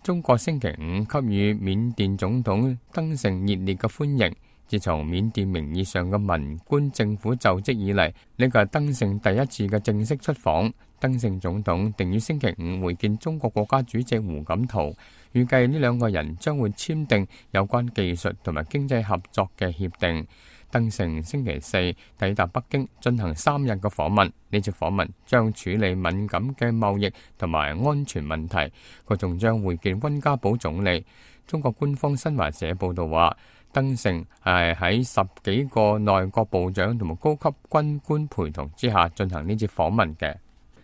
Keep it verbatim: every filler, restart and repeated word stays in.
中國星期五給予緬甸總統登盛熱烈嘅歡迎。自從緬甸名義上嘅文官政府就職以嚟，呢個係登盛第一次嘅正式出訪。登盛總統定於星期五會見中國國家主席胡錦濤，預計呢兩個人將會簽訂有關技術同埋經濟合作嘅協定。登盛星期四抵達北京進行三日嘅訪問，呢次訪問將處理敏感嘅貿易同埋安全問題。佢仲將會見溫家寶總理。中國官方新華社報道話，登盛係喺十幾個內閣部長同埋高級軍官陪同之下進行呢次訪問嘅。